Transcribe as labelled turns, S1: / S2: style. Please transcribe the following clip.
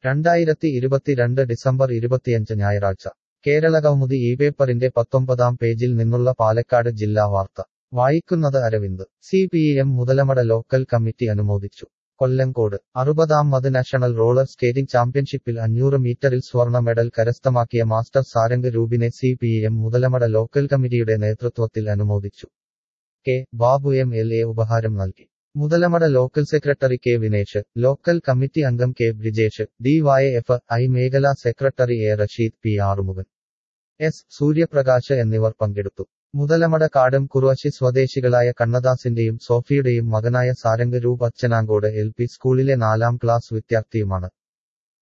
S1: 2022 December 25 ഞായറാഴ്ച കേരളകൗമുദി ഇപേപ്പറിന്റെ 19-ാം പേജിൽ നിന്നുള്ള പാലക്കാട് ജില്ലാ വാർത്ത വായിക്കുന്നത് Aravind. CPM Muthalamada local committee അനുമോദിച്ചു. കൊല്ലങ്കോട് 60ാമത് നാഷണൽ റോളർ സ്കേറ്റിംഗ് ചാമ്പ്യൻഷിപ്പിൽ 500 മീറ്ററിൽ സ്വർണ്ണ മെഡൽ കരസ്ഥമാക്കിയ മാസ്റ്റർ സാരംഗ് രൂപിനെ CPM മുതലമട ലോക്കൽ കമ്മിറ്റിയുടെ നേതൃത്വത്തിൽ അനുമോദിച്ചു. കെ. ബാബു MLA ഉപഹാരം നൽകി. Muthalamada local secretary K. Vinesh, local committee അംഗം കെ. ബ്രിജേഷ്, DYFI മേഖലാ secretary A. Rasheed, P. Arumughan, S. Suryaprakash എന്നിവർ പങ്കെടുത്തു. മുതലമട കാടം കുറുവശി സ്വദേശികളായ കണ്ണദാസിന്റെയും സോഫിയുടെയും മകനായ സാരംഗ് രൂപ് അച്ചനാങ്കോട് LP സ്കൂളിലെ 4ാം ക്ലാസ് വിദ്യാർത്ഥിയുമാണ്.